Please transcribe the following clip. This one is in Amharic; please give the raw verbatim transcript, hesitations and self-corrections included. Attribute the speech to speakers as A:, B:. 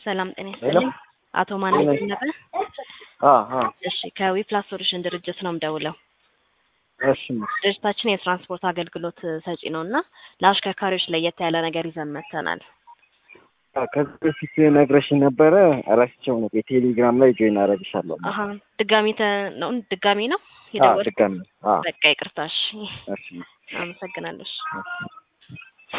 A: ሰላም ጤና ይስጥልኝ አቶ ማናይ ነበር
B: አዎ አዎ
A: እሺ ከዊፕላስ ሶሉሽን ድርጅት ነው የምደውለው
B: እሺ
A: ድርጅታችን የትራንስፖርት አገልግሎት ሰጪ ነውና ለአሽከርካሪዎች ለየት ያለ ነገር ይዘን መጥተናል
B: ከዚህ በፊት ነግረሽኝ ነበረ እራስቸው ነው በቴሌግራም ላይ ጆይን አደርግሻለሁ
A: አሃ ድጋሚ ነው ድጋሚ ነው
B: አዎ ድጋሚ አዎ
A: በቃ ይቅርታሽ
B: እሺ
A: አመሰግናለሁ